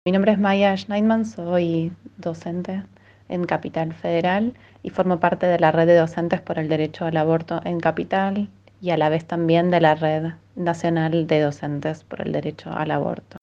Mi nombre es Maya Schneidman, soy docente en Capital Federal y formo parte de la red de docentes por el derecho al aborto en Capital y a la vez también de la red nacional de docentes por el derecho al aborto.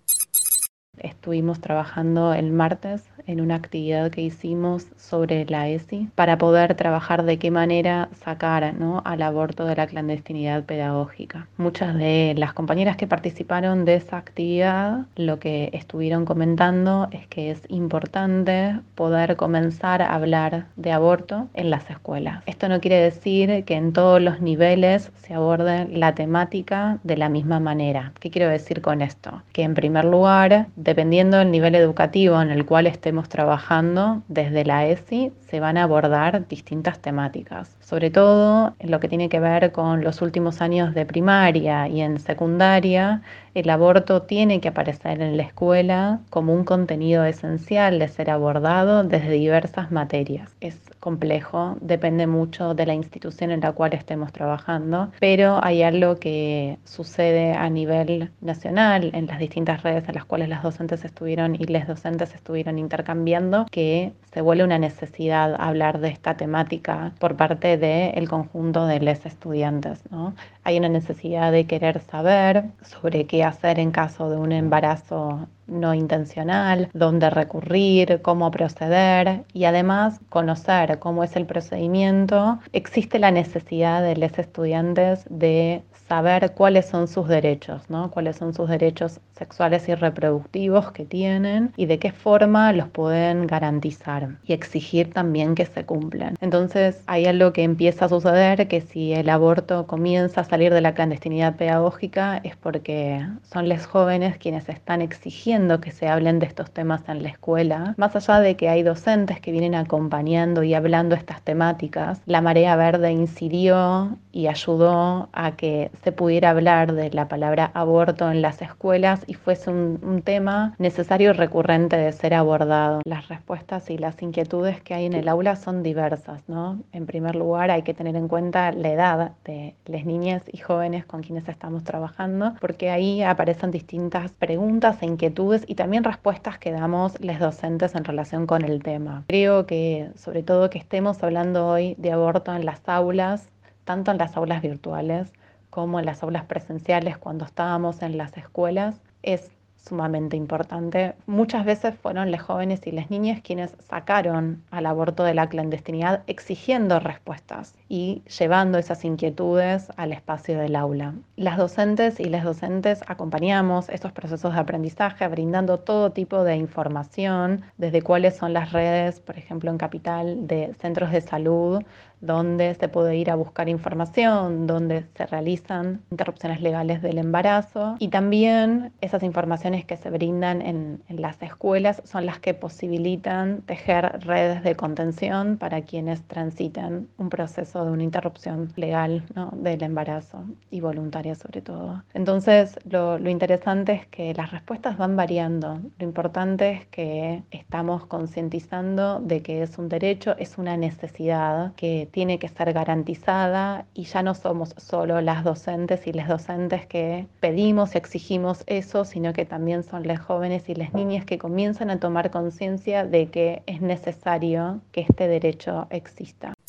Estuvimos trabajando el martes en una actividad que hicimos sobre la ESI para poder trabajar de qué manera sacar, ¿no?, al aborto de la clandestinidad pedagógica. Muchas de las compañeras que participaron de esa actividad lo que estuvieron comentando es que es importante poder comenzar a hablar de aborto en las escuelas. Esto no quiere decir que en todos los niveles se aborde la temática de la misma manera. ¿Qué quiero decir con esto? Que en primer lugar, dependiendo del nivel educativo en el cual estemos trabajando, desde la ESI se van a abordar distintas temáticas. Sobre todo en lo que tiene que ver con los últimos años de primaria y en secundaria, el aborto tiene que aparecer en la escuela como un contenido esencial de ser abordado desde diversas materias. Es complejo, depende mucho de la institución en la cual estemos trabajando, pero hay algo que sucede a nivel nacional en las distintas redes en las cuales las docentes estuvieron y les docentes estuvieron intercambiando, que se vuelve una necesidad hablar de esta temática por parte del conjunto de los estudiantes, ¿no? Hay una necesidad de querer saber sobre qué hacer en caso de un embarazo no intencional, dónde recurrir, cómo proceder y además conocer cómo es el procedimiento. Existe la necesidad de los estudiantes de saber cuáles son sus derechos, ¿no? Cuáles son sus derechos sexuales y reproductivos que tienen y de qué forma los pueden garantizar y exigir también que se cumplan. Entonces hay algo que empieza a suceder, que si el aborto comienza a salir de la clandestinidad pedagógica es porque son los jóvenes quienes están exigiendo que se hablen de estos temas en la escuela. Más allá de que hay docentes que vienen acompañando y hablando estas temáticas, la Marea Verde incidió y ayudó a que se pudiera hablar de la palabra aborto en las escuelas y fuese un tema necesario y recurrente de ser abordado. Las respuestas y las inquietudes que hay en el aula son diversas, ¿no? En primer lugar, hay que tener en cuenta la edad de las niñas y jóvenes con quienes estamos trabajando, porque ahí aparecen distintas preguntas e inquietudes y también respuestas que damos los docentes en relación con el tema. Creo que, sobre todo, que estemos hablando hoy de aborto en las aulas, tanto en las aulas virtuales como en las aulas presenciales cuando estábamos en las escuelas, es sumamente importante. Muchas veces fueron los jóvenes y las niñas quienes sacaron al aborto de la clandestinidad exigiendo respuestas y llevando esas inquietudes al espacio del aula. Las docentes y las docentes acompañamos estos procesos de aprendizaje brindando todo tipo de información, desde cuáles son las redes, por ejemplo en Capital, de centros de salud, donde se puede ir a buscar información, donde se realizan interrupciones legales del embarazo y también esas informaciones que se brindan en las escuelas son las que posibilitan tejer redes de contención para quienes transitan un proceso de una interrupción legal, ¿no?, del embarazo y voluntaria sobre todo. Entonces lo interesante es que las respuestas van variando. Lo importante es que estamos concientizando de que es un derecho, es una necesidad que tiene que ser garantizada y ya no somos solo las docentes y les docentes que pedimos y exigimos eso, sino que también son las jóvenes y las niñas que comienzan a tomar conciencia de que es necesario que este derecho exista.